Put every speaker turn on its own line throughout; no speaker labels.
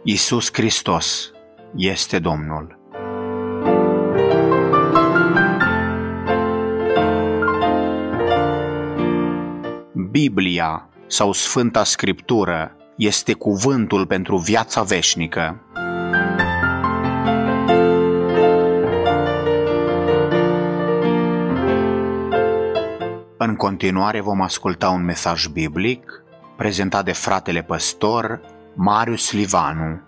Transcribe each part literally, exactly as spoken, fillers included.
Iisus Hristos este Domnul. Biblia sau Sfânta Scriptură este cuvântul pentru viața veșnică. În continuare vom asculta un mesaj biblic prezentat de fratele păstor Marius Livanu.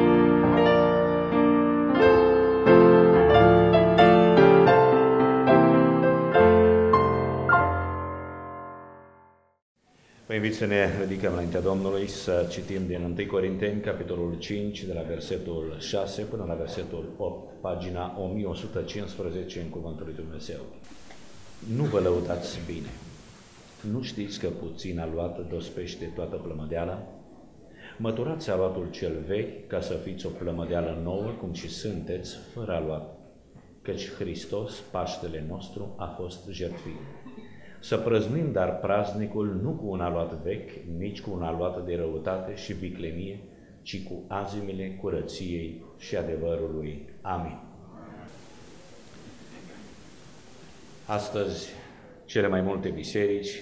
Vă invit să ne ridicăm înaintea Domnului, să citim din întâi Corinteni, capitolul cinci, de la versetul șase până la versetul opt, pagina o mie o sută cincisprezece în Cuvântul lui Dumnezeu. Nu vă lăudați bine. Nu știți că puțin aluat dospește toată plămădeala? Măturați aluatul cel vechi ca să fiți o plămădeală nouă, cum și sunteți, fără aluat, căci Hristos, Paștele nostru, a fost jertfit. Să prăznim dar praznicul nu cu un aluat vechi, nici cu un aluat de răutate și viclenie, ci cu azimile curăției și adevărului. Amin. Astăzi, cele mai multe biserici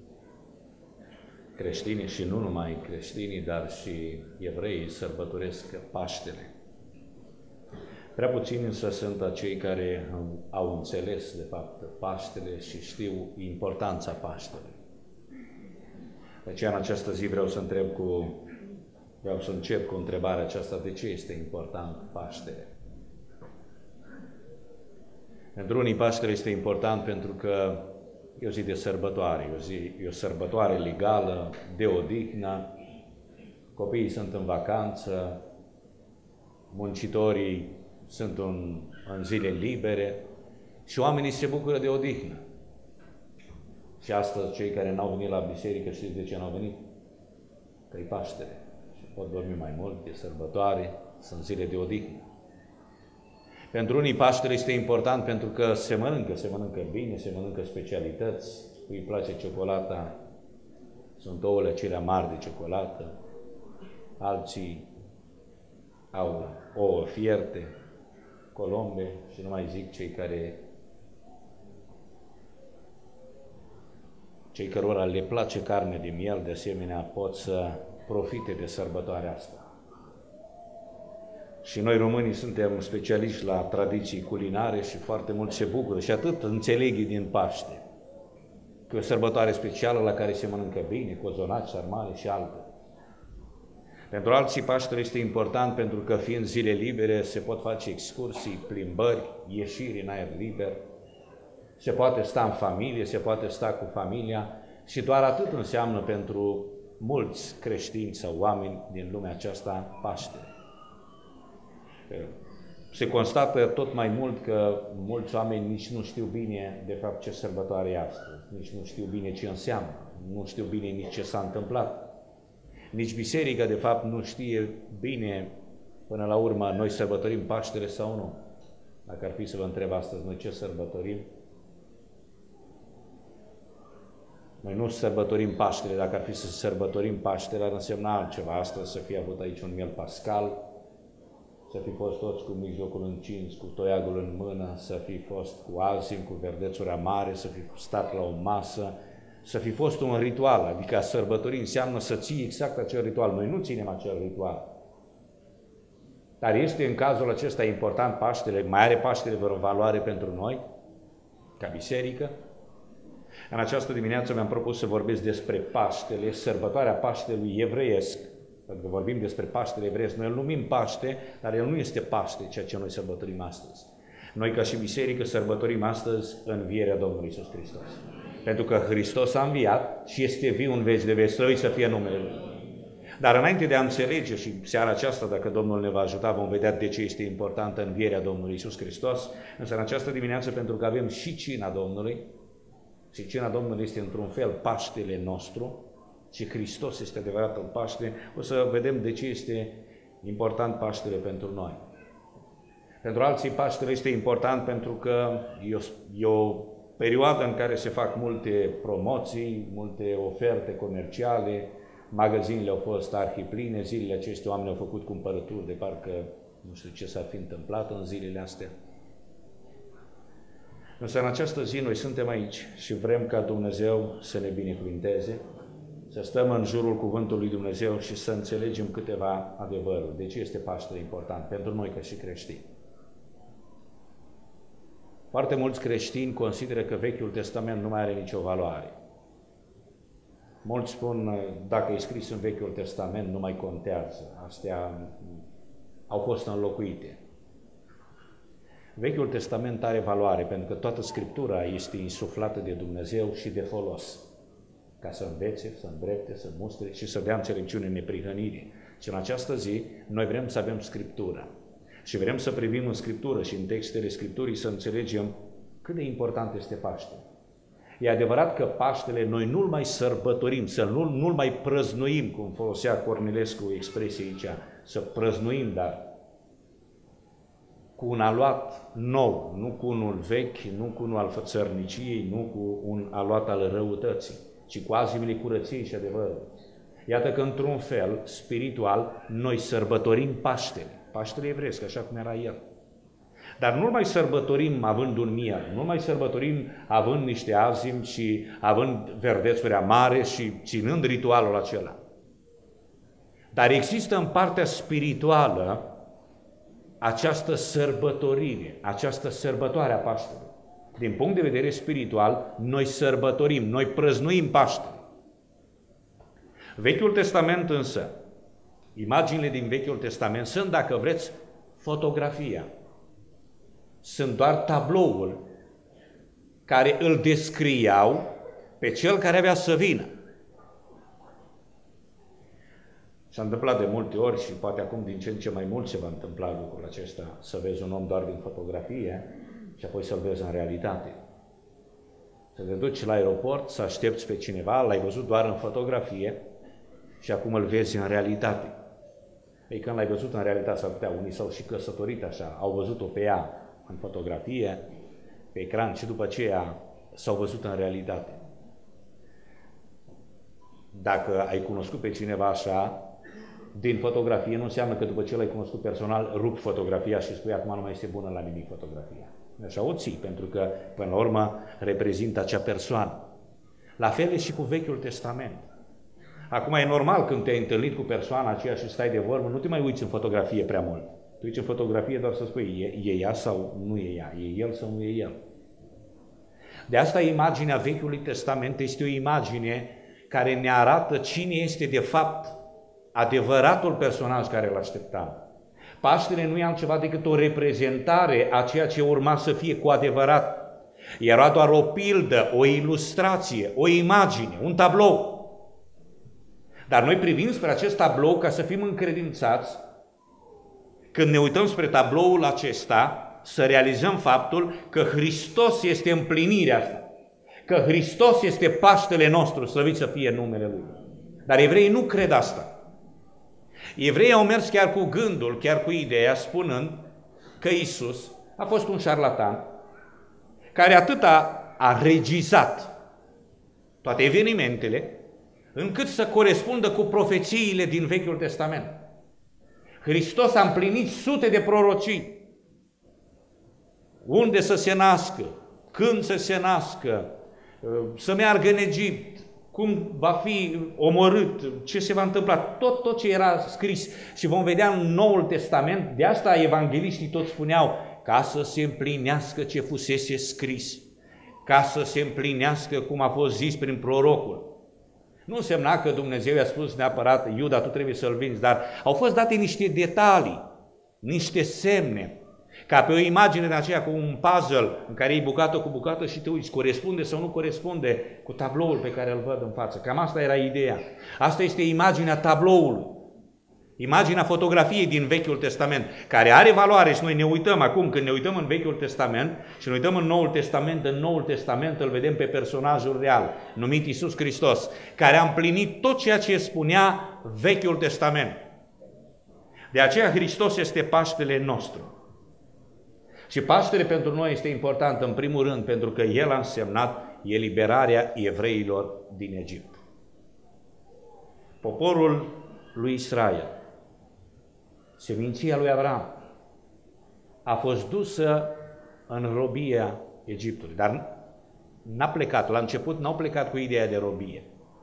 creștini și nu numai creștinii, dar și evreii sărbătoresc Paștele. Prea puțini însă sunt acei care au înțeles, de fapt, Paștele și știu importanța Paștelui. De aceea, în această zi vreau să întreb cu, vreau să încep cu întrebarea aceasta: de ce este important Paștele? Pentru unii, Paștele este important pentru că e o zi de sărbătoare, e o, zi, e o sărbătoare legală, de odihnă, copiii sunt în vacanță, muncitorii sunt în, în zile libere și oamenii se bucură de odihnă. Și astăzi, cei care n-au venit la biserică, știți de ce n-au venit? Că e Paștele și pot dormi mai mult, de sărbătoare, sunt zile de odihnă. Pentru unii, Paștele este important pentru că se mănâncă, se mănâncă bine, se mănâncă specialități, îi place ciocolata, sunt ouăle acelea mari de ciocolată, alții au ouă fierte, colombe și nu mai zic cei care, cei cărora le place carne de miel, de asemenea pot să profite de sărbătoarea asta. Și noi românii suntem specialiști la tradiții culinare și foarte mult se bucură și atât înțeleg din Paște, că e o sărbătoare specială la care se mănâncă bine, cozonaci, sarmale și alte. Pentru alții, Paștele este important pentru că, fiind zile libere, se pot face excursii, plimbări, ieșiri în aer liber, se poate sta în familie, se poate sta cu familia și doar atât înseamnă pentru mulți creștini sau oameni din lumea aceasta Paștele. Se constată tot mai mult că mulți oameni nici nu știu bine, de fapt, ce sărbătoare e astăzi, nici nu știu bine ce înseamnă, nu știu bine nici ce s-a întâmplat. Nici biserica, de fapt, nu știe bine, până la urmă, noi sărbătorim Paștele sau nu. Dacă ar fi să vă întreb astăzi, noi ce sărbătorim? Noi nu sărbătorim Paștele. Dacă ar fi să sărbătorim Paștele, ar însemna altceva. Astăzi să fie avut aici un miel pascal, să fi fost toți cu mijlocul încins, cu toiagul în mână, să fi fost cu azim, cu verdețuri amare, să fi stat la o masă, să fi fost un ritual, adică a sărbători înseamnă să ții exact acel ritual. Noi nu ținem acel ritual. Dar este în cazul acesta important Paștele, mai are Paștele vreo valoare pentru noi, ca biserică? În această dimineață mi-am propus să vorbesc despre Paștele, sărbătoarea Paștelui evreiesc. Pentru că vorbim despre Paștele evreiesc, noi îl numim Paște, dar el nu este Paște, ceea ce noi sărbătorim astăzi. Noi, ca și biserică, sărbătorim astăzi învierea Domnului Iisus Hristos. Pentru că Hristos a înviat și este viu în veci de veci, slăvit să fie numele Lui. Dar înainte de a înțelege, și seara aceasta, dacă Domnul ne va ajuta, vom vedea de ce este importantă învierea Domnului Iisus Hristos, însă în această dimineață, pentru că avem și cina Domnului, și cina Domnului este într-un fel Paștele nostru, și Hristos este adevăratul Paște, o să vedem de ce este important Paștele pentru noi. Pentru alții, Paștele este important pentru că e o, e o perioadă în care se fac multe promoții, multe oferte comerciale, magazinele au fost arhipline, zilele acestea oamenii au făcut cumpărături de parcă nu știu ce s-ar fi întâmplat în zilele astea. Însă în această zi noi suntem aici și vrem ca Dumnezeu să ne binecuvinteze, să stăm în jurul cuvântului lui Dumnezeu și să înțelegem câteva adevăruri. De ce este Paștele important pentru noi ca și creștini? Foarte mulți creștini consideră că Vechiul Testament nu mai are nicio valoare. Mulți spun, dacă e scris în Vechiul Testament, nu mai contează. Astea au fost înlocuite. Vechiul Testament are valoare, pentru că toată Scriptura este insuflată de Dumnezeu și de folos, ca să învețe, să îndrepte, să mustre și să dea înțelepciune în neprihănire. Și în această zi, noi vrem să avem Scriptura. Și vrem să privim în Scriptură și în textele Scripturii să înțelegem cât de important este Paștele. E adevărat că Paștele noi nu-l mai sărbătorim, să nu, nu-l mai prăznuim, cum folosea Cornilescu expresia aici, să prăznuim, dar cu un aluat nou, nu cu unul vechi, nu cu unul al fățărniciei, nu cu un aluat al răutății, ci cu azimile curăției și adevărului. Iată că, într-un fel, spiritual, noi sărbătorim Paștele, Paștele evresc, așa cum era el. Dar nu mai sărbătorim având un miel, nu mai sărbătorim având niște azimi și având verdețuri amare și ținând ritualul acela. Dar există în partea spirituală această sărbătorire, această sărbătoare a Paștelui. Din punct de vedere spiritual, noi sărbătorim, noi prăznuim Paștele. Vechiul Testament însă, imaginile din Vechiul Testament sunt, dacă vreți, fotografia. Sunt doar tabloul care îl descriau pe cel care avea să vină. S-a întâmplat de multe ori și poate acum din ce în ce mai mult se va întâmpla lucrul acesta, să vezi un om doar din fotografie și apoi să-l vezi în realitate. Să te duci la aeroport, să aștepți pe cineva, l-ai văzut doar în fotografie și acum îl vezi în realitate. Ei, când l-ai văzut în realitate, s-ar putea, unii s-au și căsătorit așa, au văzut-o pe ea în fotografie, pe ecran și după aceea s-au văzut în realitate. Dacă ai cunoscut pe cineva așa, din fotografie, nu înseamnă că după ce l-ai cunoscut personal, rup fotografia și spui acum nu mai este bună la nimic fotografia. Așa o ții, pentru că până la urmă reprezintă acea persoană. La fel e și cu Vechiul Testament. Acum e normal când te-ai întâlnit cu persoana aceea și stai de vorbă, nu te mai uiți în fotografie prea mult. Te uiți în fotografie doar să spui, e, e ea sau nu e ea, e el sau nu e el. De asta imaginea Vechiului Testament este o imagine care ne arată cine este de fapt adevăratul personaj care îl așteptam. Paștele nu e altceva decât o reprezentare a ceea ce urma să fie cu adevărat. Era doar o pildă, o ilustrație, o imagine, un tablou. Dar noi privim spre acest tablou ca să fim încredințați, când ne uităm spre tabloul acesta, să realizăm faptul că Hristos este împlinirea asta, că Hristos este Paștele nostru, slăvit să fie numele Lui. Dar evreii nu cred asta. Evreii au mers chiar cu gândul, chiar cu ideea, spunând că Iisus a fost un șarlatan care atât a, a regizat toate evenimentele, încât să corespundă cu profețiile din Vechiul Testament. Hristos a împlinit sute de prorocii. Unde să se nască, când să se nască, să meargă în Egipt, cum va fi omorât, ce se va întâmpla, tot, tot ce era scris. Și vom vedea în Noul Testament, de asta evangeliștii toți spuneau, ca să se împlinească ce fusese scris, ca să se împlinească cum a fost zis prin prorocul. Nu însemna că Dumnezeu i-a spus neapărat, Iuda, tu trebuie să-l vinzi, dar au fost date niște detalii, niște semne, ca pe o imagine de aceea cu un puzzle în care e bucată cu bucată și te uiți, corespunde sau nu corespunde cu tabloul pe care îl văd în față. Cam asta era ideea. Asta este imaginea tabloului, imaginea fotografiei din Vechiul Testament, care are valoare și noi ne uităm acum, când ne uităm în Vechiul Testament și ne uităm în Noul Testament, în Noul Testament îl vedem pe personajul real, numit Iisus Hristos, care a împlinit tot ceea ce spunea Vechiul Testament. De aceea Hristos este Paștele nostru. Și Paștele pentru noi este important, în primul rând, pentru că El a însemnat eliberarea evreilor din Egipt. poporul lui Israel, seminția lui Avram, a fost dusă în robia Egiptului, dar n-a plecat. La început n-au plecat cu ideea de robie.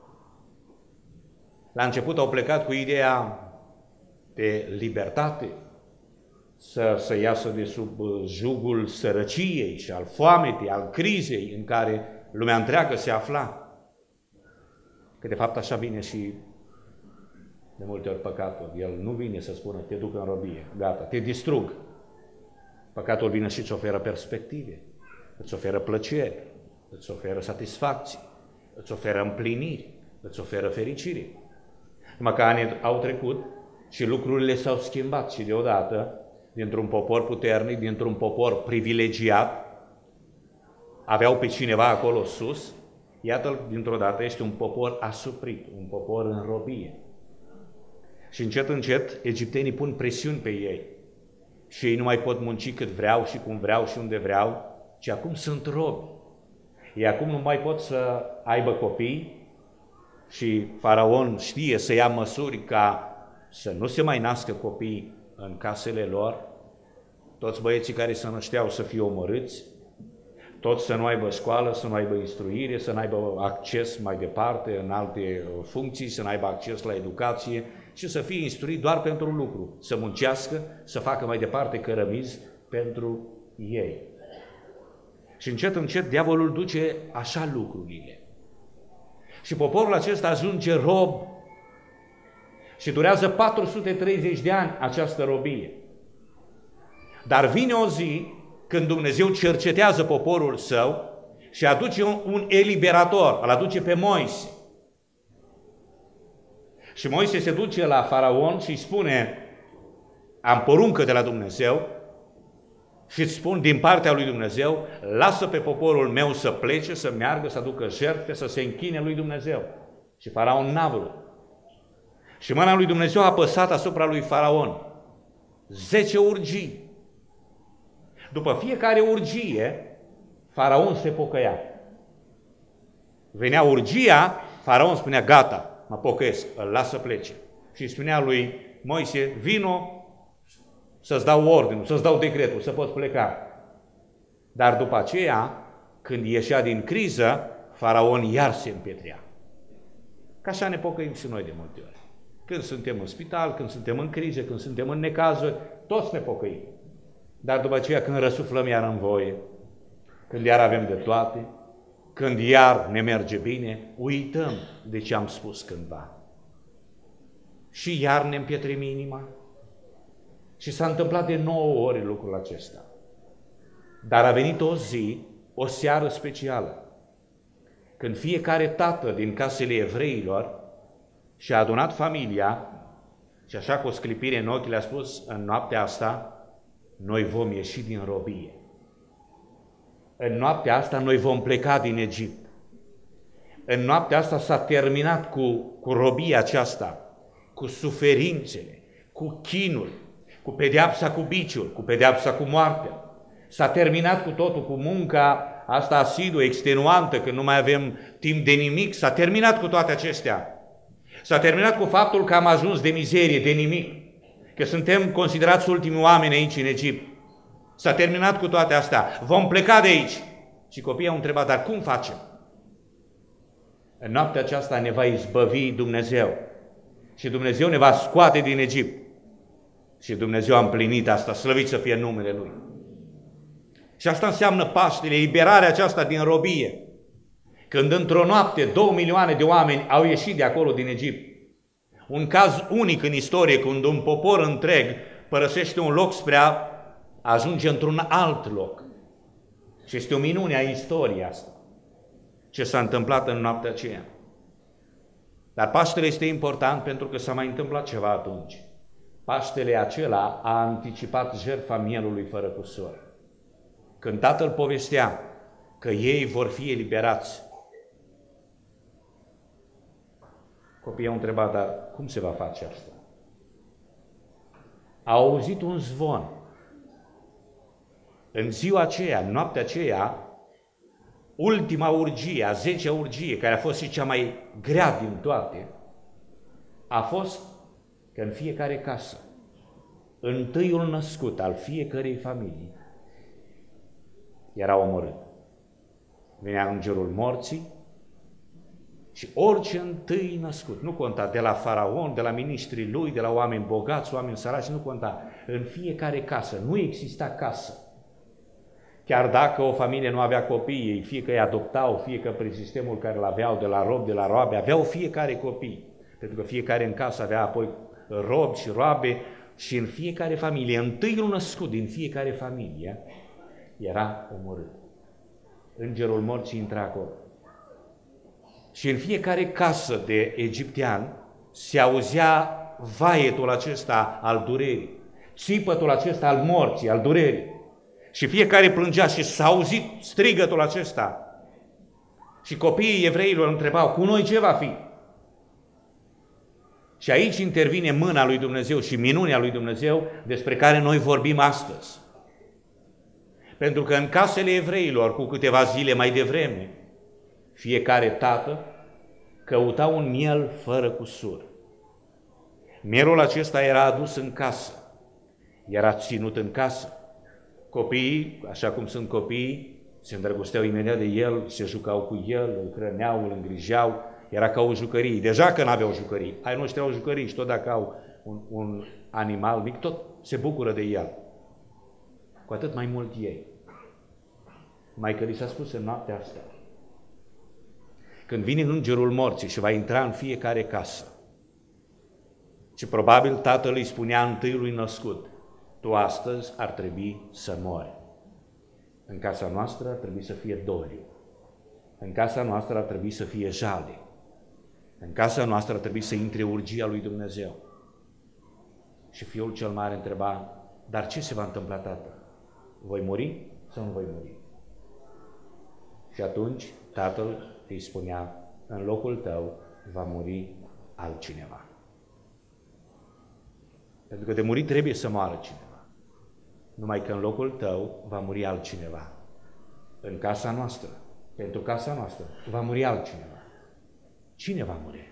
La început au plecat cu ideea de libertate, să, să iasă de sub jugul sărăciei și al foametei, al crizei în care lumea întreagă se afla. Că de fapt așa vine și de multe ori păcatul. El nu vine să spună, te duc în robie, gata, te distrug. Păcatul vine și îți oferă perspective, îți oferă plăcere, îți oferă satisfacție, îți oferă împliniri, îți oferă fericire. Numai că anii au trecut și lucrurile s-au schimbat și deodată, dintr-un popor puternic, dintr-un popor privilegiat, aveau pe cineva acolo sus, iată, dintr-o dată este un popor asuprit, un popor în robie. Și încet, încet, egiptenii pun presiuni pe ei. Și ei nu mai pot munci cât vreau și cum vreau și unde vreau, ci acum sunt robi. Ei acum nu mai pot să aibă copii și Faraon știe să ia măsuri ca să nu se mai nască copii în casele lor, toți băieții care se nășteau să fie omorâți, toți să nu aibă școală, să nu aibă instruire, să nu aibă acces mai departe în alte funcții, să nu aibă acces la educație și să fie instruit doar pentru un lucru, să muncească, să facă mai departe cărămizi pentru ei. Și încet, încet, diavolul duce așa lucrurile. Și poporul acesta ajunge rob și durează patru sute treizeci de ani această robie. Dar vine o zi când Dumnezeu cercetează poporul său și aduce un, un eliberator, îl aduce pe Moise. Și Moise se duce la Faraon și îi spune, am poruncă de la Dumnezeu și îți spun din partea lui Dumnezeu, lasă pe poporul meu să plece, să meargă, să aducă jertfe, să se închine lui Dumnezeu. Și Faraon n-a vrut. Și mâna lui Dumnezeu a apăsat asupra lui Faraon. Zece urgii. După fiecare urgie, Faraon se pocăia. Venea urgia, Faraon spunea, gata, mă pocăiesc, îl las să plece. Și spunea lui Moise, vino să-ți dau ordinul, să-ți dau decretul, să poți pleca. Dar după aceea, când ieșea din criză, Faraon iar se împietrea. Ca așa ne pocăim și noi de multe ori. Când suntem în spital, când suntem în crize, când suntem în necazuri, toți ne pocăim. Dar după aceea, când răsuflăm iar în voie, când iar avem de toate, când iar ne merge bine, uităm de ce am spus cândva. Și iar ne împietrim inima. Și s-a întâmplat de nouă ori lucrul acesta. Dar a venit o zi, o seară specială, când fiecare tată din casele evreilor și-a adunat familia și așa cu o sclipire în ochi le-a spus, în noaptea asta noi vom ieși din robie. În noaptea asta noi vom pleca din Egipt. În noaptea asta s-a terminat cu, cu robia aceasta, cu suferințele, cu chinul, cu pedeapsa cu biciul, cu pedeapsa cu moartea. S-a terminat cu totul, cu munca asta asiduă, extenuantă, când nu mai avem timp de nimic. S-a terminat cu toate acestea. S-a terminat cu faptul că am ajuns de mizerie, de nimic, că suntem considerați ultimii oameni aici în Egipt. S-a terminat cu toate astea. Vom pleca de aici. Și copiii au întrebat, dar cum facem? În noaptea aceasta ne va izbăvi Dumnezeu. Și Dumnezeu ne va scoate din Egipt. Și Dumnezeu a împlinit asta, slăvit să fie numele Lui. Și asta înseamnă Paștele, liberarea aceasta din robie. Când într-o noapte două milioane de oameni au ieșit de acolo din Egipt. Un caz unic în istorie, când un popor întreg părăsește un loc spre a ajunge într-un alt loc. Și este o minune a istoriei asta, ce s-a întâmplat în noaptea aceea. Dar Paștele este important pentru că s-a mai întâmplat ceva atunci. Paștele acela a anticipat jertfa mielului fără cusur. Când Tatăl povestea că ei vor fi eliberați, copiii au întrebat, dar cum se va face asta? Au auzit un zvon. În ziua aceea, în noaptea aceea, ultima urgie, a zecea urgie, care a fost și cea mai grea din toate, a fost că în fiecare casă, întâiul născut al fiecărei familii era omorât. Venea îngerul morții și orice întâi născut, nu conta de la faraon, de la miniștrii lui, de la oameni bogați, oameni săraci, nu conta. În fiecare casă, nu exista casă. Chiar dacă o familie nu avea copii, ei fie că îi adoptau, fie că prin sistemul care îl aveau de la rob, de la roabe, aveau fiecare copii. Pentru că fiecare în casă avea apoi robi și roabe și în fiecare familie, întâiul născut din fiecare familie era omorât. Îngerul morții intra acolo. Și în fiecare casă de egiptean se auzea vaietul acesta al durerii, țipătul acesta al morții, al durerii. Și fiecare plângea și s-a auzit strigătul acesta. Și copiii evreilor întrebau, cu noi ce va fi? Și aici intervine mâna lui Dumnezeu și minunea lui Dumnezeu despre care noi vorbim astăzi. Pentru că în casele evreilor, cu câteva zile mai devreme, fiecare tată căuta un miel fără cusur. Mielul acesta era adus în casă, era ținut în casă. Copiii, așa cum sunt copiii, se îndrăgosteau imediat de el, se jucau cu el, îl hrăneau, îl îngrijeau, era ca o jucărie. Deja că n-aveau jucării, ai noștri au jucării și tot dacă au un, un animal mic, tot se bucură de el. Cu atât mai mult ei. Mai că li s-a spus în noaptea asta, când vine îngerul morții și va intra în fiecare casă, și probabil tatăl îi spunea întâiului născut, tu astăzi ar trebui să mori. În casa noastră ar trebui să fie doliu. În casa noastră ar trebui să fie jale. În casa noastră ar trebui să intre urgia lui Dumnezeu. Și fiul cel mare întreba, dar ce se va întâmpla, tată? Voi muri sau nu voi muri? Și atunci tatăl îi spunea, în locul tău va muri altcineva. Pentru că de murit trebuie să moară cineva. Numai că în locul tău va muri altcineva. În casa noastră, pentru casa noastră, va muri altcineva. Cine va muri?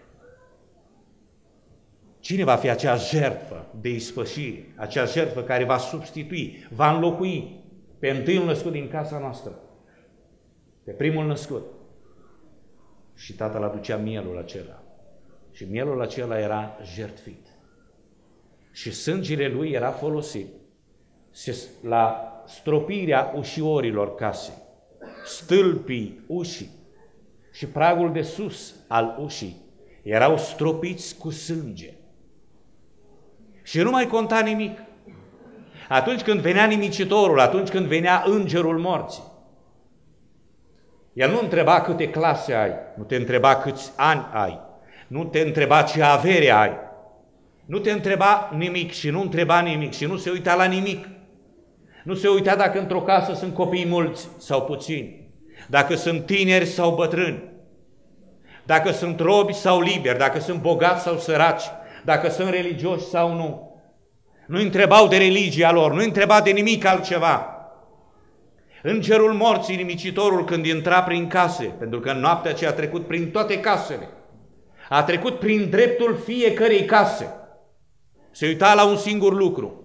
Cine va fi acea jertfă de ispășire, acea jertfă care va substitui, va înlocui pe întâiul născut din casa noastră, pe primul născut? Și tatăl aducea mielul acela. Și mielul acela era jertfit. Și sângele lui era folosit la stropirea ușiorilor casei, stâlpii ușii și pragul de sus al ușii erau stropiți cu sânge. Și nu mai conta nimic. Atunci când venea nimicitorul, atunci când venea îngerul morții, el nu întreba câte clase ai, nu te întreba câți ani ai, nu te întreba ce avere ai, nu te întreba nimic și nu întreba nimic și nu se uita la nimic. Nu se uita dacă într-o casă sunt copii mulți sau puțini, dacă sunt tineri sau bătrâni, dacă sunt robi sau liberi, dacă sunt bogați sau săraci, dacă sunt religioși sau nu. Nu întrebau de religia lor, nu întreba de nimic altceva. Îngerul morții, nimicitorul, când intra prin case, pentru că în noaptea aceea a trecut prin toate casele, a trecut prin dreptul fiecărei case, se uita la un singur lucru.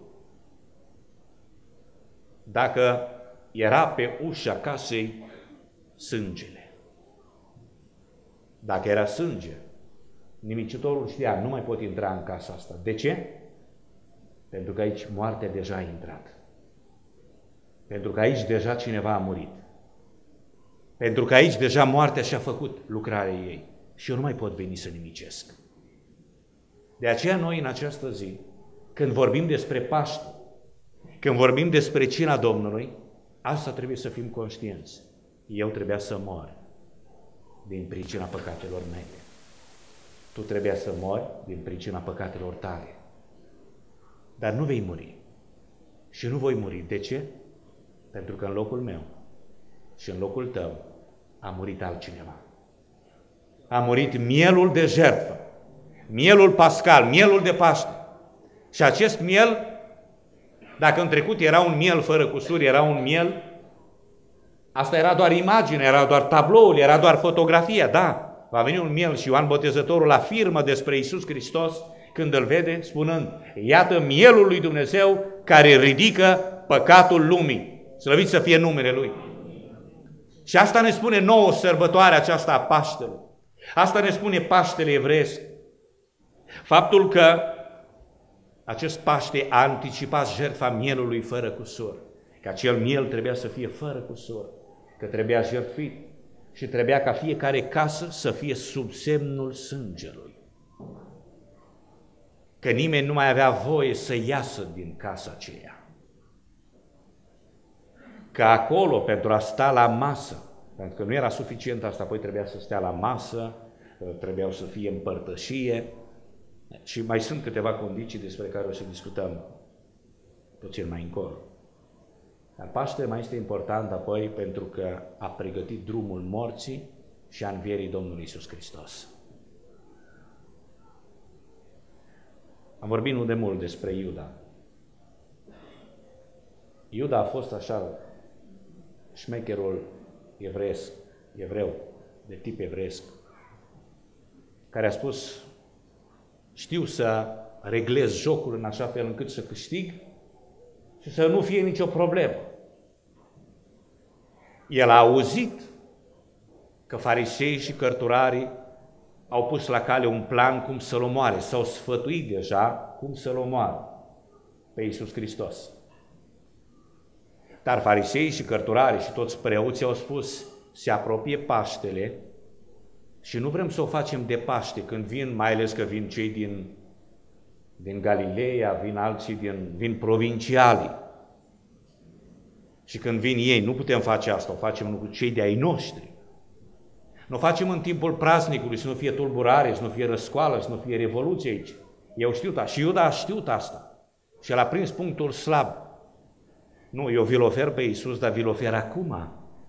Dacă era pe ușa casei sângele. Dacă era sânge, nimicitorul știa, nu mai pot intra în casa asta. De ce? Pentru că aici moartea deja a intrat. Pentru că aici deja cineva a murit. Pentru că aici deja moartea și-a făcut lucrarea ei. Și eu nu mai pot veni să nimicesc. De aceea noi în această zi, când vorbim despre Paște, când vorbim despre cina Domnului, asta trebuie să fim conștienți. Eu trebuia să mor din pricina păcatelor mele. Tu trebuia să mori din pricina păcatelor tale. Dar nu vei muri. Și nu voi muri. De ce? Pentru că în locul meu și în locul tău a murit altcineva. A murit mielul de jertfă, mielul pascal, mielul de Paște. Și acest miel, dacă în trecut era un miel fără cusuri, era un miel, asta era doar imagine, era doar tabloul, era doar fotografia, da, va veni un miel și Ioan Botezătorul afirmă despre Iisus Hristos când îl vede, spunând, iată mielul lui Dumnezeu care ridică păcatul lumii. Slăvit să fie numele Lui. Și asta ne spune nouă sărbătoarea aceasta a Paștelui. Asta ne spune Paștele evreiesc. Faptul că acest Paște a anticipat jertfa mielului fără cusur. Că acel miel trebuia să fie fără cusur. Că trebuia jertfit. Și trebuia ca fiecare casă să fie sub semnul sângelui. Că nimeni nu mai avea voie să iasă din casa aceea. Că acolo, pentru a sta la masă, pentru că nu era suficient asta, apoi trebuia să stea la masă, trebuiau să fie împărtășie și mai sunt câteva condiții despre care o să discutăm puțin mai încolo. Dar Paștele mai este important apoi pentru că a pregătit drumul morții și a învierii Domnului Iisus Hristos. Am vorbit nu de mult despre Iuda. Iuda a fost așa șmecherul evreiesc, evreu, de tip evreiesc, care a spus, știu să reglez jocul în așa fel încât să câștig și să nu fie nicio problemă. El a auzit că farisei și cărturarii au pus la cale un plan cum să-L omoare, s-au sfătuit deja cum să-L omoare pe Iisus Hristos. Dar farisei și cărturarii și toți preoții au spus, se apropie Paștele și nu vrem să o facem de Paște, când vin, mai ales că vin cei din, din Galileea, vin alții din vin provincialii. Și când vin ei, nu putem face asta, o facem cu cei de-ai noștri. Nu o facem în timpul praznicului, să nu fie tulburare, să nu fie răscoală, să nu fie revoluție aici. Eu știu asta și Iuda a știut asta. Și el a prins punctul slab. Nu, eu vi-l ofer pe Iisus, dar vi-l ofer acum.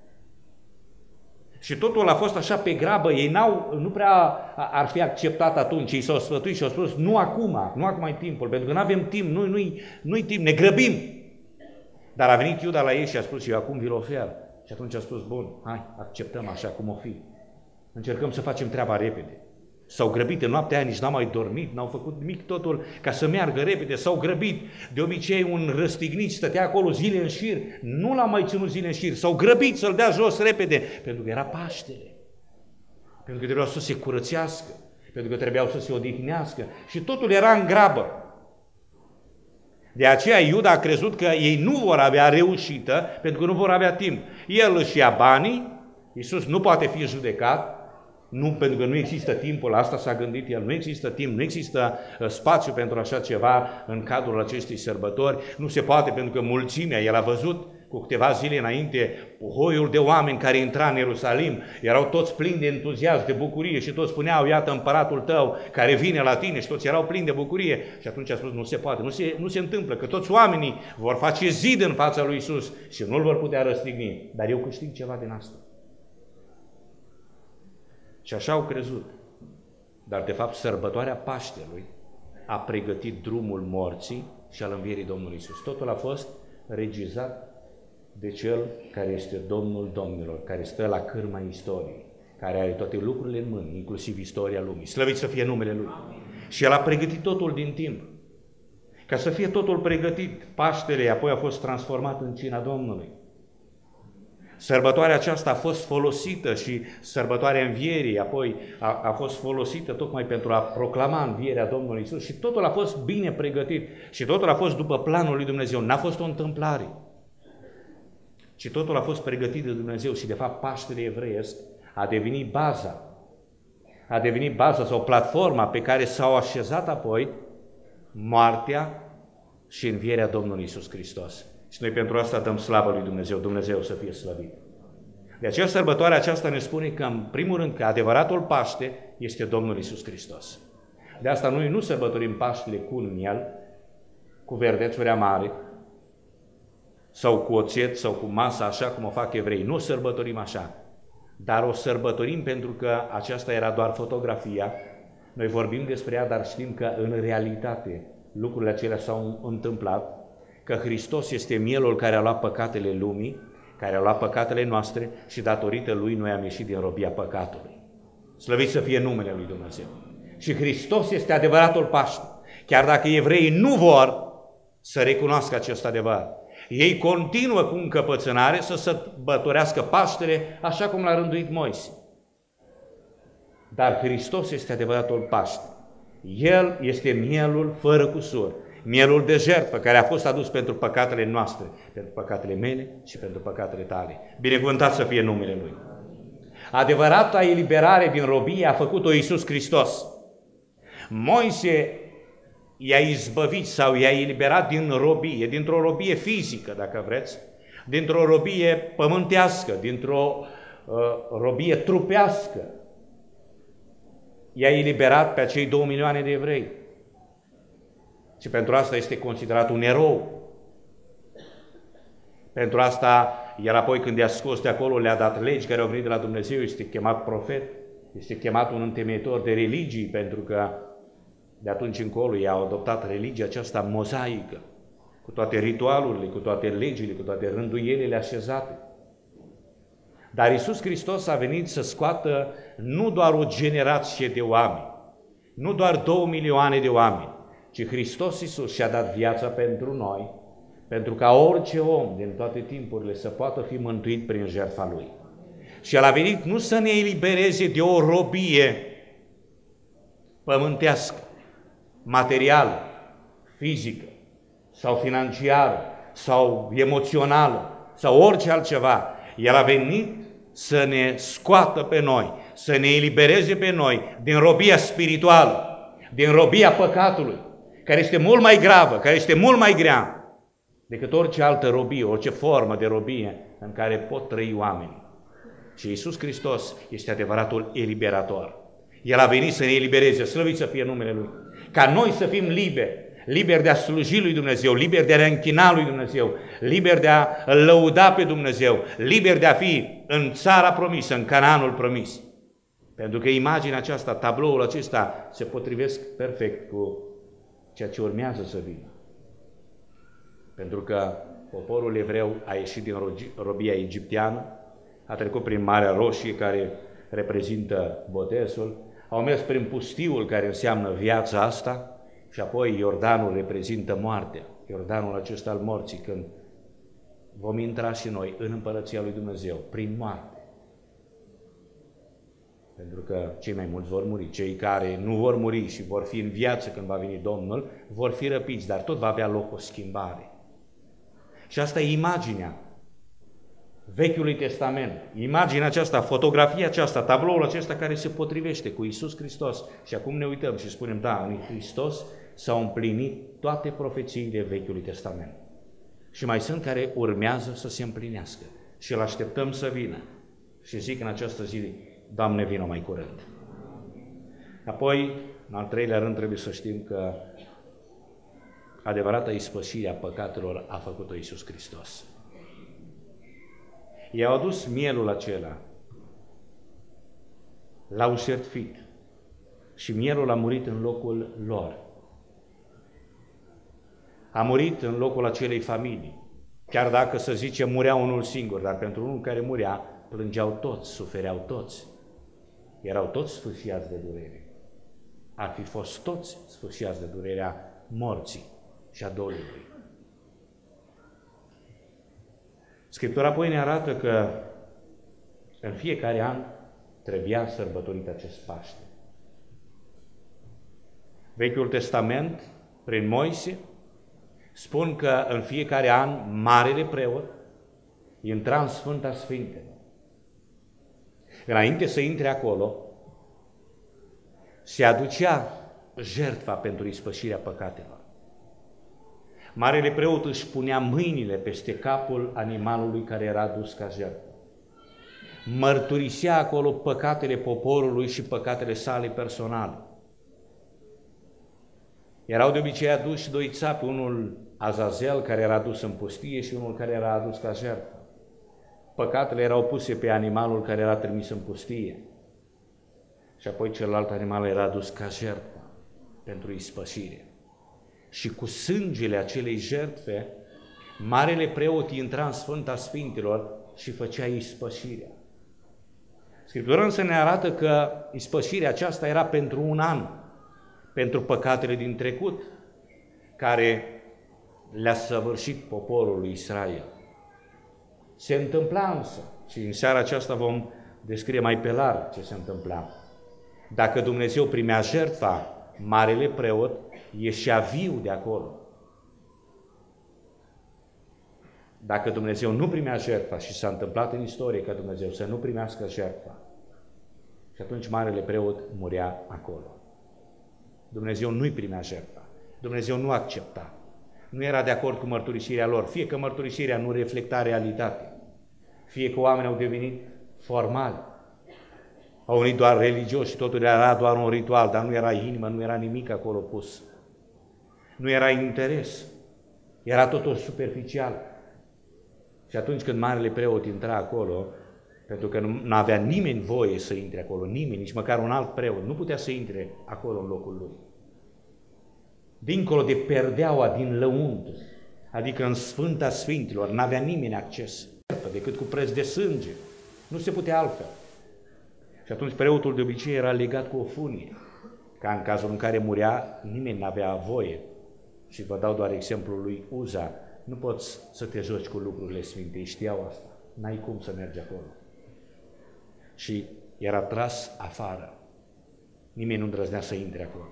Și totul a fost așa pe grabă, ei n-au, nu prea ar fi acceptat atunci, ei s-au sfătuit și au spus, nu acum, nu acum e timpul, pentru că nu avem timp, nu, nu-i, nu-i timp, ne grăbim. Dar a venit Iuda la ei și a spus, eu acum vi-l ofer. Și atunci a spus, bun, hai, acceptăm așa cum o fi. Încercăm să facem treaba repede. S-au grăbit în noaptea aia, nici n-au mai dormit, n-au făcut nimic, totul ca să meargă repede, s-au grăbit. De obicei un răstignit stătea acolo zile în șir, nu l-a mai ținut zile în șir, s-au grăbit să-l dea jos repede, pentru că era Paștele, pentru că trebuiau să se curățească, pentru că trebuiau să se odihnească și totul era în grabă. De aceea Iuda a crezut că ei nu vor avea reușită, pentru că nu vor avea timp. El își ia banii, Iisus nu poate fi judecat, nu, pentru că nu există timpul, asta s-a gândit el, nu există timp, nu există uh, spațiu pentru așa ceva în cadrul acestei sărbători, nu se poate pentru că mulțimea, el a văzut cu câteva zile înainte hoiul de oameni care intra în Ierusalim, erau toți plini de entuziasm, de bucurie și toți spuneau, iată împăratul tău care vine la tine și toți erau plini de bucurie și atunci a spus, nu se poate, nu se, nu se întâmplă, că toți oamenii vor face zid în fața lui Iisus și nu-l vor putea răstigni, dar eu câștig ceva din asta. Și așa au crezut. Dar de fapt sărbătoarea Paștelui a pregătit drumul morții și al învierii Domnului Iisus. Totul a fost regizat de Cel care este Domnul Domnilor, care stă la cârma istoriei, care are toate lucrurile în mâini, inclusiv istoria lumii. Slăvit să fie numele Lui. Amin. Și El a pregătit totul din timp. Ca să fie totul pregătit, Paștele apoi a fost transformat în cina Domnului. Sărbătoarea aceasta a fost folosită și sărbătoarea învierii apoi a, a fost folosită tocmai pentru a proclama învierea Domnului Iisus și totul a fost bine pregătit și totul a fost după planul lui Dumnezeu, n-a fost o întâmplare, ci totul a fost pregătit de Dumnezeu și de fapt Paștele evreiesc a devenit baza, a devenit baza sau platforma pe care s-au așezat apoi moartea și învierea Domnului Iisus Hristos. Și noi pentru asta dăm slavă lui Dumnezeu, Dumnezeu să fie slăvit. De aceea sărbătoarea aceasta ne spune că, în primul rând, că adevăratul Paște este Domnul Iisus Hristos. De asta noi nu sărbătorim Paștele cu un miel, cu verdețuri amare, sau cu oțet, sau cu masă, așa cum o fac evrei. Nu o sărbătorim așa, dar o sărbătorim pentru că aceasta era doar fotografia. Noi vorbim despre ea, dar știm că în realitate lucrurile acelea s-au întâmplat, că Hristos este mielul care a luat păcatele lumii, care a luat păcatele noastre și datorită Lui noi am ieșit din robia păcatului. Slăvit să fie numele lui Dumnezeu. Și Hristos este adevăratul Paște. Chiar dacă evreii nu vor să recunoască acest adevăr, ei continuă cu încăpățânare să sărbătorească Paștele așa cum l-a rânduit Moise. Dar Hristos este adevăratul Paște. El este mielul fără cusur, mielul de jertfă care a fost adus pentru păcatele noastre, pentru păcatele mele și pentru păcatele tale. Binecuvântat să fie numele Lui. Adevărata eliberare din robie a făcut-o Iisus Hristos. Moise i-a izbăvit sau i-a eliberat din robie, dintr-o robie fizică, dacă vreți, dintr-o robie pământească, dintr-o uh, robie trupească. I-a eliberat pe acei două milioane de evrei. Și pentru asta este considerat un erou. Pentru asta, el apoi când i-a scos de acolo, le-a dat legi care au venit de la Dumnezeu, este chemat profet, este chemat un întemeitor de religii, pentru că de atunci încolo i-au adoptat religia aceasta mozaică, cu toate ritualurile, cu toate legile, cu toate rânduielile așezate. Dar Iisus Hristos a venit să scoată nu doar o generație de oameni, nu doar două milioane de oameni, ci Hristos Iisus și-a dat viața pentru noi, pentru ca orice om din toate timpurile să poată fi mântuit prin jertfa Lui. Și El a venit nu să ne elibereze de o robie pământească, materială, fizică sau financiară sau emoțională sau orice altceva. El a venit să ne scoată pe noi, să ne elibereze pe noi din robia spirituală, din robia păcatului, care este mult mai gravă, care este mult mai grea decât orice altă robie, orice formă de robie în care pot trăi oamenii. Și Iisus Hristos este adevăratul eliberator. El a venit să ne elibereze, slăvit să fie numele Lui, ca noi să fim liberi, liberi de a sluji lui Dumnezeu, liberi de a ne închina lui Dumnezeu, liberi de a lăuda pe Dumnezeu, liberi de a fi în țara promisă, în Canaanul promis. Pentru că imaginea aceasta, tabloul acesta se potrivesc perfect cu ceea ce urmează să vină. Pentru că poporul evreu a ieșit din robia egipteană, a trecut prin Marea Roșie, care reprezintă botezul, au mers prin pustiul, care înseamnă viața asta, și apoi Iordanul reprezintă moartea, Iordanul acesta al morții, când vom intra și noi în Împărăția lui Dumnezeu, prin moarte. Pentru că cei mai mulți vor muri, cei care nu vor muri și vor fi în viață când va veni Domnul, vor fi răpiți, dar tot va avea loc o schimbare. Și asta e imaginea Vechiului Testament, imaginea aceasta, fotografia aceasta, tabloul acesta care se potrivește cu Iisus Hristos. Și acum ne uităm și spunem, da, în Hristos s-au împlinit toate profețiile Vechiului Testament. Și mai sunt care urmează să se împlinească. Și îl așteptăm să vină. Și zic în această zi, Doamne, vină mai curând. Apoi, în al treilea rând, trebuie să știm că adevărata ispășire a păcatelor a făcut-o Iisus Hristos. I-au adus mielul acela, l-au șertfit și mielul a murit în locul lor. A murit în locul acelei familii, chiar dacă, să zicem, murea unul singur, dar pentru unul care murea, plângeau toți, sufereau toți. Erau toți sfâșiați de durere. Ar fi fost toți sfâșiați de durerea morții și a dolului. Scriptura apoi ne arată că în fiecare an trebuia sărbătorit acest Paște. Vechiul Testament, prin Moise, spun că în fiecare an marele preot intra în Sfânta Sfintelor. Înainte să intre acolo, se aducea jertfa pentru ispășirea păcatelor. Marele preot își punea mâinile peste capul animalului care era adus ca jertfă. Mărturisea acolo păcatele poporului și păcatele sale personale. Erau de obicei aduși doi țapi, unul Azazel, care era adus în pustie, și unul care era adus ca jertfă. Păcatele erau puse pe animalul care era trimis în pustie. Și apoi celălalt animal era adus ca jertfă pentru ispășire. Și cu sângele acelei jertfe, marele preot intra în Sfânta Sfintelor și făcea ispășirea. Scriptura însă ne arată că ispășirea aceasta era pentru un an, pentru păcatele din trecut, care le-a săvârșit poporul lui Israel. Se întâmpla însă, și în seara aceasta vom descrie mai pe larg ce se întâmpla. Dacă Dumnezeu primea jertfa, marele preot ieșea viu de acolo. Dacă Dumnezeu nu primea jertfa, și s-a întâmplat în istorie ca Dumnezeu să nu primească jertfa, și atunci marele preot murea acolo. Dumnezeu nu-i primea jertfa. Dumnezeu nu accepta. Nu era de acord cu mărturisirea lor, fie că mărturisirea nu reflecta realitatea, fie că oamenii au devenit formali, au venit doar religioși și totul era doar un ritual, dar nu era inimă, nu era nimic acolo pus. Nu era interes, era totul superficial. Și atunci când marele preot intra acolo, pentru că nu avea nimeni voie să intre acolo, nimeni, nici măcar un alt preot, nu putea să intre acolo în locul lui. Dincolo de perdeaua din lăuntru, adică în Sfânta Sfinților, n-avea nimeni acces, decât cu preț de sânge. Nu se putea altfel. Și atunci preotul de obicei era legat cu o funie, ca în cazul în care murea, nimeni n-avea voie. Și vă dau doar exemplul lui Uza. Nu poți să te joci cu lucrurile sfinte, știau asta. N-ai cum să mergi acolo. Și era tras afară. Nimeni nu îndrăznea să intre acolo.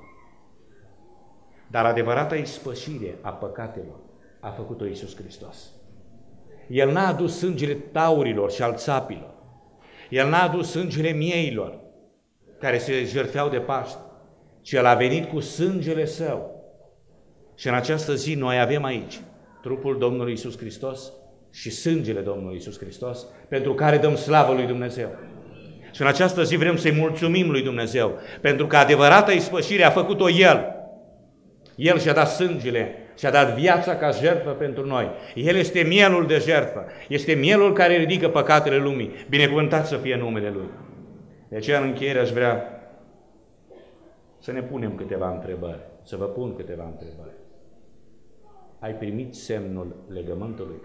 Dar adevărata ispășire a păcatelor a făcut-o Iisus Hristos. El n-a adus sângele taurilor și al țapilor. El n-a adus sângele mieilor care se jertfeau de Paște, ci El a venit cu sângele Său. Și în această zi noi avem aici trupul Domnului Iisus Hristos și sângele Domnului Iisus Hristos, pentru care dăm slavă lui Dumnezeu. Și în această zi vrem să-i mulțumim lui Dumnezeu, pentru că adevărata ispășire a făcut-o El. El și-a dat sângele, și-a dat viața ca jertfă pentru noi. El este mielul de jertfă, este mielul care ridică păcatele lumii. Binecuvântat să fie numele Lui. De aceea, în încheiere, aș vrea să ne punem câteva întrebări, să vă pun câteva întrebări. Ai primit semnul legământului?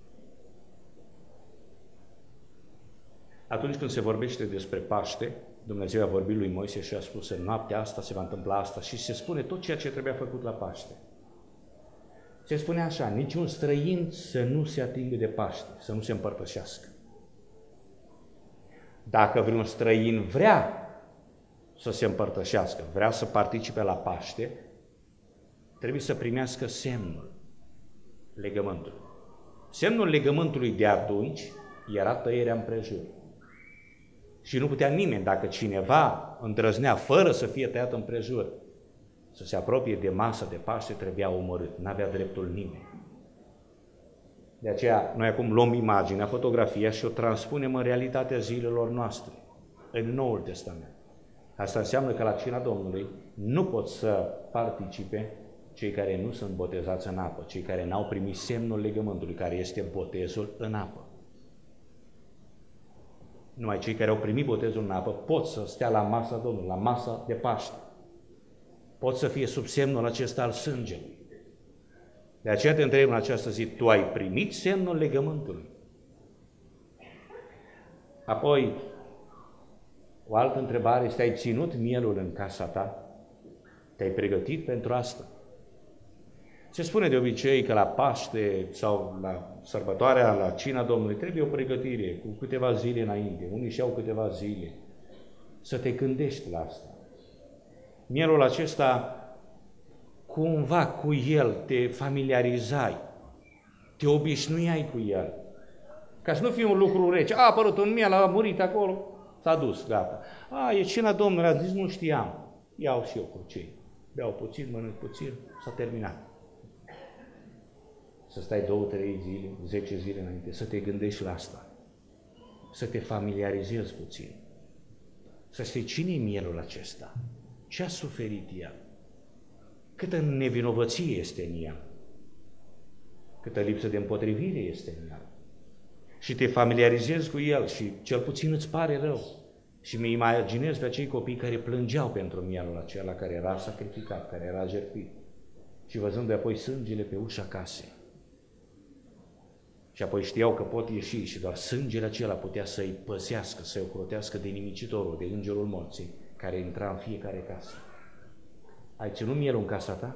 Atunci când se vorbește despre Paște, Dumnezeu a vorbit lui Moise și a spus: în noaptea asta se va întâmpla asta, și se spune tot ceea ce trebuia făcut la Paște. Se spune așa: niciun străin să nu se atingă de Paște, să nu se împărtășească. Dacă vreun străin vrea să se împărtășească, vrea să participe la Paște, trebuie să primească semnul legământului. Semnul legământului de atunci era tăierea împrejur. Și nu putea nimeni, dacă cineva îndrăznea fără să fie tăiat împrejur, să se apropie de masă de Paște, trebuia omorât. N-avea dreptul nimeni. De aceea, noi acum luăm imaginea, fotografia și o transpunem în realitatea zilelor noastre, în Noul Testament. Asta înseamnă că la cina Domnului nu pot să participe cei care nu sunt botezați în apă, cei care n-au primit semnul legământului, care este botezul în apă. Numai cei care au primit botezul în apă pot să stea la masa Domnului, la masa de Paște. Pot să fie sub semnul acesta al sângelui. De aceea te întreb în această zi: tu ai primit semnul legământului? Apoi, o altă întrebare este: ai ținut mielul în casa ta? Te-ai pregătit pentru asta? Se spune de obicei că la Paște sau la sărbătoarea, la cina Domnului, trebuie o pregătire cu câteva zile înainte. Unii și-au câteva zile. Să te gândești la asta. Mielul acesta, cumva cu el te familiarizai, te obișnuiai cu el. Ca să nu fie un lucru rece. A apărut un miel, a murit acolo, s-a dus, gata. A, e cina Domnului, azi nici nu știam. Iau și eu cu cei. Beau puțin, mănânc puțin, s-a terminat. Să stai două, trei zile, zece zile înainte, să te gândești la asta. Să te familiarizezi puțin. Să știi cine e mielul acesta. Ce a suferit el? Câtă nevinovăție este în el? Câtă lipsă de împotrivire este în el? Și te familiarizezi cu el și cel puțin îți pare rău. Și mi imaginez pe acei copii care plângeau pentru mielul acela care era sacrificat, care era jertfit. Și văzând de apoi sângele pe ușa casei. Și apoi știau că pot ieși și doar sângele acela putea să-i păzească, să-i ocrotească de nimicitorul, de îngerul morții, care intra în fiecare casă. Ai ținut mielul în casa ta?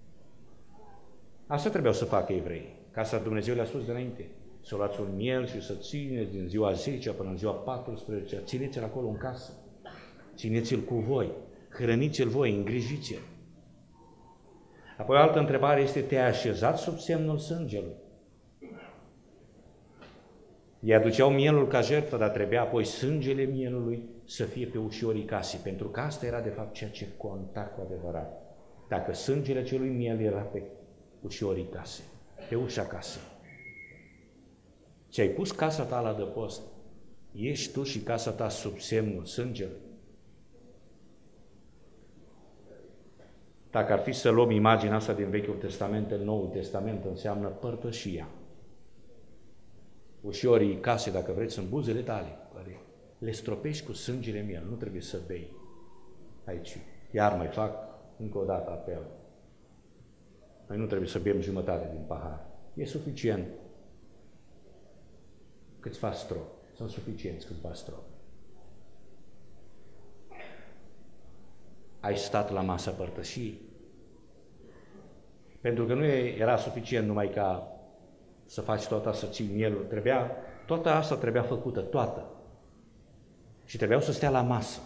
Asta trebuiau să facă evreii. Casa Dumnezeu le-a spus de înainte. Să luați un miel și să țineți din ziua zece până în ziua paisprezece. Țineți-l acolo în casă. Țineți-l cu voi. Hrăniți-l voi, îngrijiți-l. Apoi o altă întrebare este, te-ai așezat sub semnul sângelui? Ei aduceau mielul ca jertfă, dar trebuia apoi sângele mielului să fie pe ușorii casei, pentru că asta era de fapt ceea ce conta cu adevărat. Dacă sângele acelui miel era pe ușorii casei, pe ușa casei. Ți-ai pus casa ta la adăpost, ești tu și casa ta sub semnul sângelui? Dacă ar fi să luăm imaginea asta din Vechiul Testament în Noul Testament, înseamnă părtășia. Ușorii casei, dacă vreți, sunt buzele tale. Le stropești cu sângele miel, nu trebuie să bei. Aici, iar mai fac încă o dată apel. Noi nu trebuie să bem jumătate din pahar. E suficient câțiva stropi. Sunt suficienți câțiva stropi. Ai stat la masa părtășii? Pentru că nu era suficient numai ca să faci toată, să ții mielul. Trebuia, toată asta trebuia făcută, toată. Și trebuiau să stea la masă.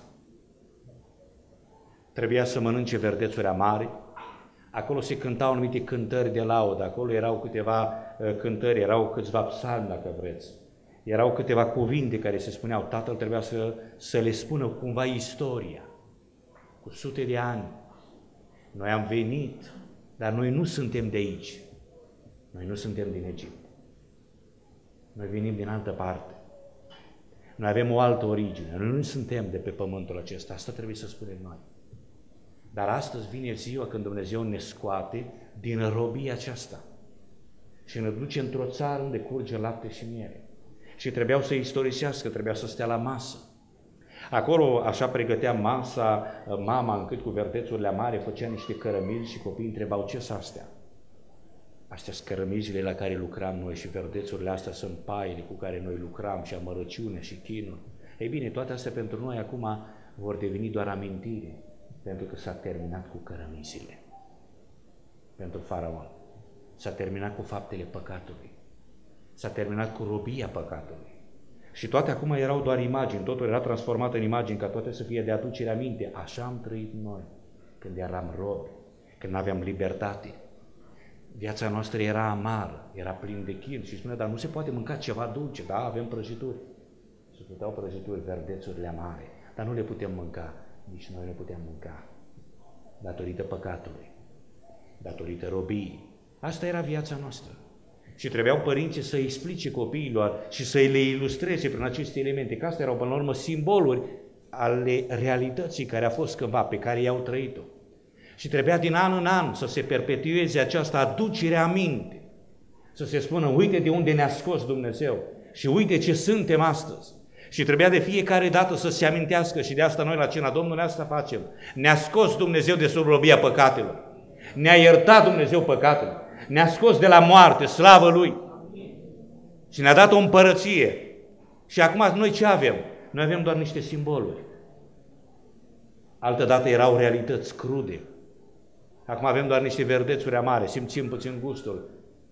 Trebuia să mănânce verdețuri amare. Acolo se cântau anumite cântări de laudă. Acolo erau câteva uh, cântări, erau câțiva psalmi, dacă vreți. Erau câteva cuvinte care se spuneau. Tatăl trebuia să, să le spună cumva istoria. Cu sute de ani. Noi am venit, dar noi nu suntem de aici. Noi nu suntem din Egipt. Noi venim din altă parte. Noi avem o altă origine. Noi nu suntem de pe pământul acesta. Asta trebuie să spunem noi. Dar astăzi vine ziua când Dumnezeu ne scoate din robia aceasta și ne duce într-o țară unde curge lapte și miere. Și trebuiau să istorisească, trebuiau să stea la masă. Acolo așa pregătea masa mama, încât cu verdețurile amare făcea niște cărămizi și copiii întrebau ce sunt astea. Astea sunt cărămizile la care lucram noi și verdețurile astea sunt paiele cu care noi lucram și amărăciune și chinul. Ei bine, toate astea pentru noi acum vor deveni doar amintire, pentru că s-a terminat cu cărămizile. Pentru Faraon. S-a terminat cu faptele păcatului. S-a terminat cu robia păcatului. Și toate acum erau doar imagini, totul era transformat în imagini, ca toate să fie de aducere aminte. Așa am trăit noi, când eram robi, când nu aveam libertate. Viața noastră era amară, era plin de chin și spunea, dar nu se poate mânca ceva dulce, da, avem prăjituri. Se puteau prăjituri, verdețurile amare, dar nu le putem mânca, nici noi nu putem mânca, datorită păcatului, datorită robiei. Asta era viața noastră. Și trebuiau părinții să explice copiilor și să le ilustreze prin aceste elemente, că astea erau până la urmă simboluri ale realității care a fost cândva, pe care i-au trăit-o. Și trebuia din an în an să se perpetueze această aducere aminte, să se spună, uite de unde ne-a scos Dumnezeu și uite ce suntem astăzi. Și trebuia de fiecare dată să se amintească și de asta noi la cina Domnului asta facem. Ne-a scos Dumnezeu de sub robia păcatelor, ne-a iertat Dumnezeu păcatele, ne-a scos de la moarte, slavă Lui, și ne-a dat o împărăție. Și acum noi ce avem? Noi avem doar niște simboluri. Altădată erau realități crude. Acum avem doar niște verdețuri amare, simțim puțin gustul,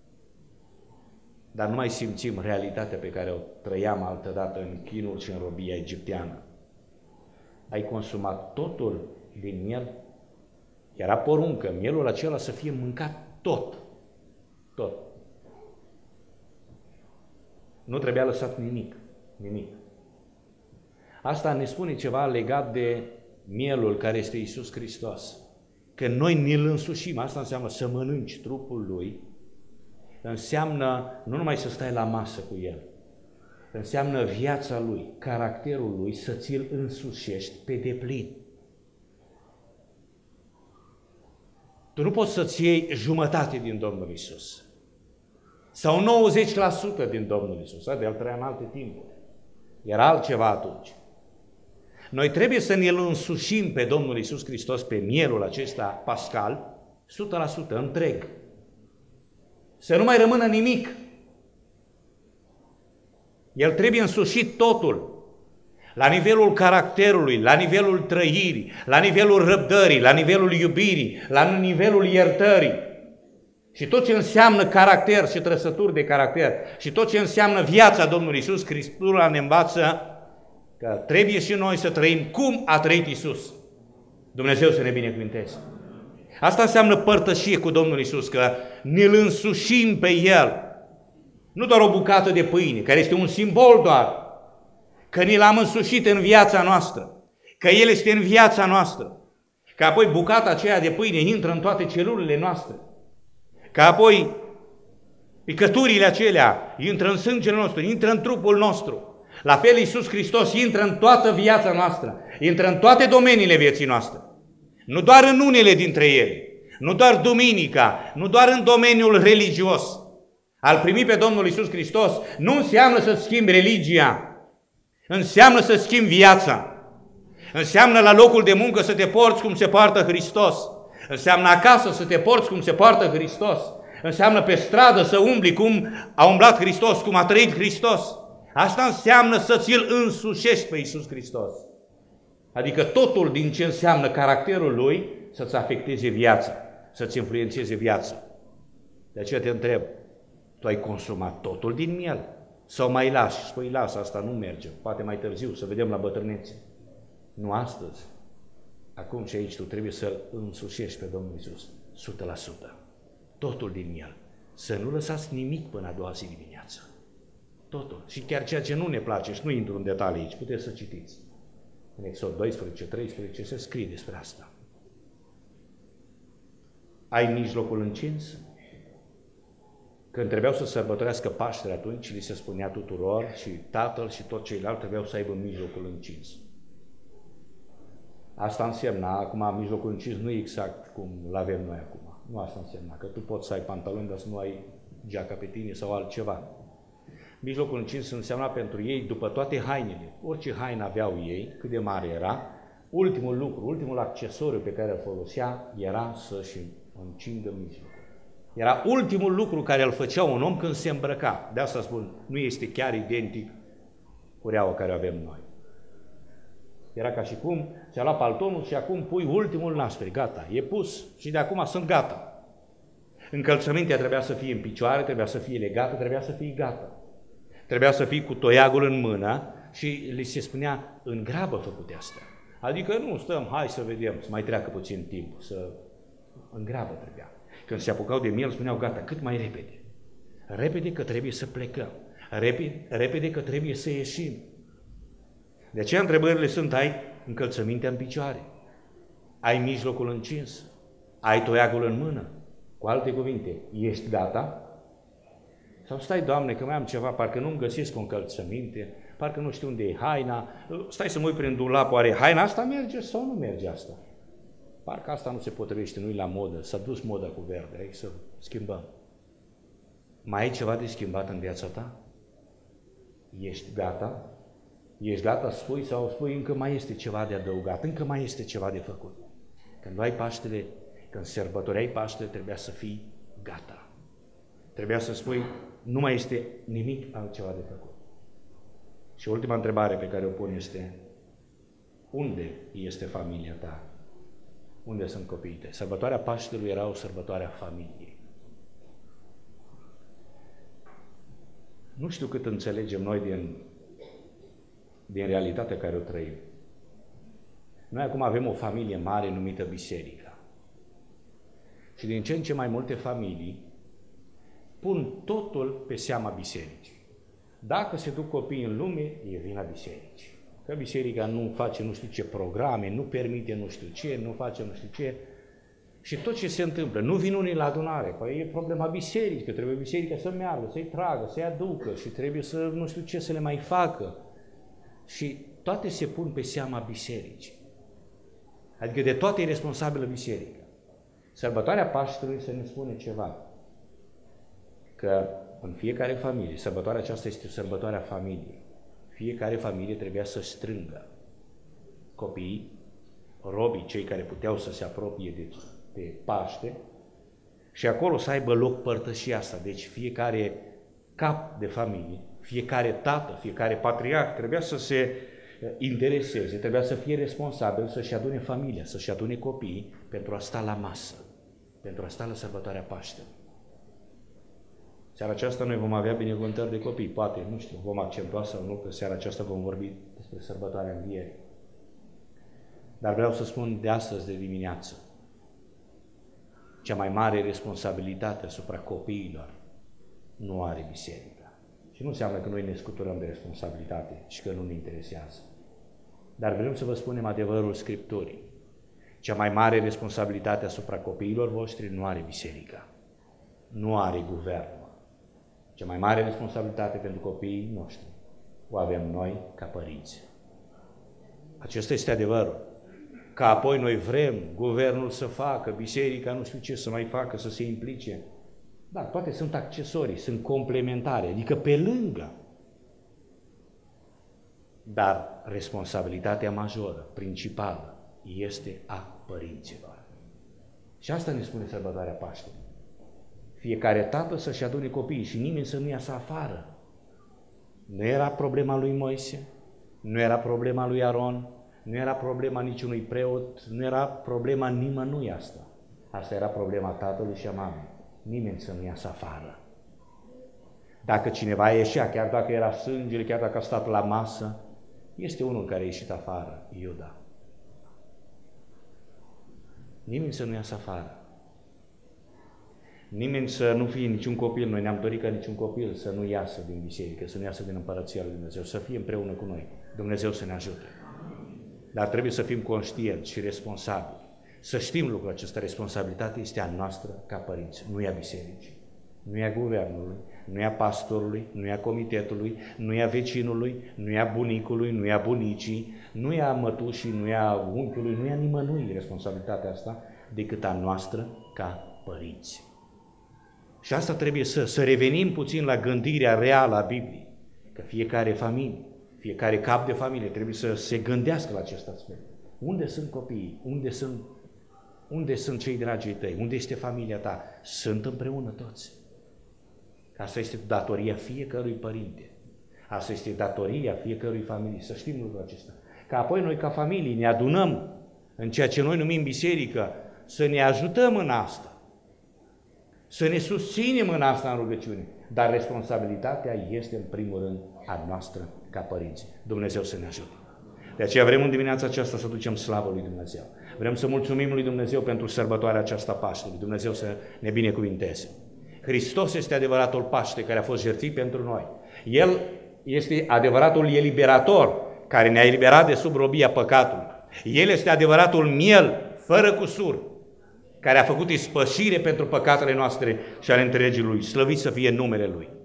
dar nu mai simțim realitatea pe care o trăiam altădată în chinul și în robia egipteană. Ai consumat totul din miel? Era poruncă, mielul acela să fie mâncat tot. Tot. Nu trebuia lăsat nimic. Nimic. Asta ne spune ceva legat de mielul care este Iisus Hristos. Că noi ne-l însușim, asta înseamnă să mănânci trupul Lui, înseamnă nu numai să stai la masă cu El, înseamnă viața Lui, caracterul Lui, să ți-l însușești pe deplin. Tu nu poți să-ți iei jumătate din Domnul Iisus sau nouăzeci la sută din Domnul Iisus, de El trăia în alte timpuri. Era altceva atunci. Noi trebuie să ne-l însușim pe Domnul Iisus Hristos, pe mielul acesta pascal, o sută la sută, întreg. Să nu mai rămână nimic. El trebuie însușit totul. La nivelul caracterului, la nivelul trăirii, la nivelul răbdării, la nivelul iubirii, la nivelul iertării. Și tot ce înseamnă caracter și trăsături de caracter și tot ce înseamnă viața Domnului Iisus, Scriptura ne învață că trebuie și noi să trăim cum a trăit Iisus. Dumnezeu să ne binecuvinteze. Asta înseamnă părtășie cu Domnul Iisus, că ne-L însușim pe El. Nu doar o bucată de pâine, care este un simbol doar, că ni L-am însușit în viața noastră, că El este în viața noastră, că apoi bucata aceea de pâine intră în toate celulele noastre, că apoi picăturile acelea intră în sângele nostru, intră în trupul nostru. La fel Iisus Hristos intră în toată viața noastră, intră în toate domeniile vieții noastre. Nu doar în unele dintre ele, nu doar duminica, nu doar în domeniul religios. Al primi pe Domnul Iisus Hristos nu înseamnă să schimbi religia, înseamnă să schimbi viața. Înseamnă la locul de muncă să te porți cum se poartă Hristos. Înseamnă acasă să te porți cum se poartă Hristos. Înseamnă pe stradă să umbli cum a umblat Hristos, cum a trăit Hristos. Asta înseamnă să ți-L însușești pe Iisus Hristos. Adică totul din ce înseamnă caracterul Lui să-ți afecteze viața, să-ți influențeze viața. De aceea te întreb, tu ai consumat totul din miel? Sau mai lași și spui, lasă, asta nu merge, poate mai târziu, să vedem la bătrânețe. Nu astăzi. Acum și aici tu trebuie să-L însușești pe Domnul Iisus, o sută la sută. Totul din El. Să nu lăsați nimic până a doua zi dimineață. Totul. Și chiar ceea ce nu ne place, și nu intru în detalii aici, puteți să citiți. În Exod doisprezece, treisprezece se scrie despre asta. Ai mijlocul încins? Când trebuiau să sărbătorească Paștele atunci, li se spunea tuturor și tatăl și tot ceilalți trebuiau să aibă mijlocul încins. Asta însemna, acum mijlocul încins nu e exact cum l-avem noi acum. Nu asta însemna, că tu poți să ai pantaloni, dar să nu ai geaca pe tine sau altceva. Mijlocul încins însemna pentru ei, după toate hainele, orice haină aveau ei, cât de mare era, ultimul lucru, ultimul accesoriu pe care îl folosea era să-și încingă mijlocul. Era ultimul lucru care îl făcea un om când se îmbrăca. De asta spun, nu este chiar identic cu reaua care o avem noi. Era ca și cum ți-a luat paltonul și acum pui ultimul naspre, gata, e pus și de acum sunt gata. Încălțămintea trebuia să fie în picioare, trebuia să fie legată, trebuia să fie gata. Trebuia să fii cu toiagul în mână și li se spunea, în grabă făcute astea. Adică nu stăm, hai să vedem, să mai treacă puțin timp, să... în grabă trebuia. Când se apucau de miel, spuneau, gata, cât mai repede. Repede că trebuie să plecăm. Repede, repede că trebuie să ieșim. De aceea întrebările sunt, ai încălțămintea în picioare? Ai mijlocul încins? Ai toiagul în mână? Cu alte cuvinte, ești gata? Sau stai, Doamne, că mai am ceva, parcă nu-mi găsesc o încălțăminte, parcă nu știu unde e haina, stai să mă uit prin dulap, oare haina asta merge sau nu merge asta? Parcă asta nu se potrivește, nu-i la modă, s-a dus moda cu verde, hai să schimbăm. Mai ai ceva de schimbat în viața ta? Ești gata? Ești gata să spui sau spui încă mai este ceva de adăugat, încă mai este ceva de făcut. Când ai Paștele, când sărbătoreai Paștele, trebuia să fii gata. Trebuia să spui, nu mai este nimic altceva de făcut. Și ultima întrebare pe care o pun este, unde este familia ta? Unde sunt copiii tăi? Sărbătoarea Paștelui era o sărbătoare a familiei. Nu știu cât înțelegem noi din, din realitatea care o trăim. Noi acum avem o familie mare numită biserică. Și din ce în ce mai multe familii pun totul pe seama bisericii. Dacă se duc copiii în lume, e vina bisericii. Că biserica nu face nu știu ce programe, nu permite nu știu ce, nu face nu știu ce. Și tot ce se întâmplă, nu vin unii la adunare, păi e problema bisericii, că trebuie biserica să meargă, să-i tragă, să-i aducă și trebuie să nu știu ce să le mai facă. Și toate se pun pe seama bisericii. Adică de toate e responsabilă biserica. Sărbătoarea Paștelui să ne spune ceva, că în fiecare familie, sărbătoarea aceasta este sărbătoarea familiei, fiecare familie trebuia să strângă copiii, robii, cei care puteau să se apropie de, de Paște, și acolo să aibă loc părtășia asta. Deci fiecare cap de familie, Fiecare tată, fiecare patriarh trebuia să se intereseze, trebuia să fie responsabil, să-și adune familia, să-și adune copiii pentru a sta la masă, pentru a sta la sărbătoarea Paștelui. Seara aceasta noi vom avea binecuvântări de copii, poate, nu știu, vom accentua sau nu, că seara aceasta vom vorbi despre sărbătoarea Învierii. Dar vreau să spun de astăzi, de dimineață, cea mai mare responsabilitate asupra copiilor nu are biserica. Și nu înseamnă că noi ne scuturăm de responsabilitate și că nu ne interesează. Dar vrem să vă spunem adevărul Scripturii. Cea mai mare responsabilitate asupra copiilor voștri nu are biserica, nu are guvernul. Cea mai mare responsabilitate pentru copiii noștri o avem noi ca părinți. Acesta este adevărul. Că apoi noi vrem guvernul să facă, biserica nu știu ce să mai facă, să se implice. Da, toate sunt accesorii, sunt complementare, adică pe lângă. Dar responsabilitatea majoră, principală, este a părinților. Și asta ne spune sărbătoarea Paștelui. Fiecare tată să-și adune copiii și nimeni să nu iasă afară. Nu era problema lui Moise, nu era problema lui Aron, nu era problema niciunui preot, nu era problema nimănui asta. Asta era problema tatălui și a mamei. Nimeni să nu iasă afară. Dacă cineva ieșea, chiar dacă era sângele, chiar dacă a stat la masă, este unul care a ieșit afară, Iuda. Nimeni să nu iasă afară. Nimeni să nu fie niciun copil, noi ne-am dorit ca niciun copil să nu iasă din biserică, să nu iasă din Împărăția lui Dumnezeu, să fie împreună cu noi. Dumnezeu să ne ajute. Dar trebuie să fim conștienți și responsabili. Să știm lucrul acesta, responsabilitatea este a noastră ca părinți, nu e a bisericii, nu e a guvernului, nu e a pastorului, nu e a comitetului, nu e a vecinului, nu e a bunicului, nu e a bunicii, nu e a mătușii, nu e a unchiului, nu e a nimănui responsabilitatea asta, decât a noastră ca părinți. Și asta trebuie să, să revenim puțin la gândirea reală a Bibliei, că fiecare familie, fiecare cap de familie trebuie să se gândească la acest aspect. Unde sunt copiii? Unde sunt, unde sunt cei dragii tăi? Unde este familia ta? Sunt împreună toți. Asta este datoria fiecărui părinte. Asta este datoria fiecărui familie. Să știm lucrul acesta. Că apoi noi ca familie ne adunăm în ceea ce noi numim biserică, să ne ajutăm în asta. Să ne susținem în asta în rugăciune. Dar responsabilitatea este în primul rând a noastră ca părinți. Dumnezeu să ne ajute. De aceea vrem în dimineața aceasta să ducem slavă lui Dumnezeu. Vrem să mulțumim lui Dumnezeu pentru sărbătoarea aceasta Paștelui. Dumnezeu să ne binecuvinteze. Hristos este adevăratul Paște care a fost jertfit pentru noi. El este adevăratul eliberator care ne-a eliberat de sub robia păcatului. El este adevăratul miel fără cusur care a făcut ispășire pentru păcatele noastre și ale întregii Lui. Slăvit să fie numele Lui.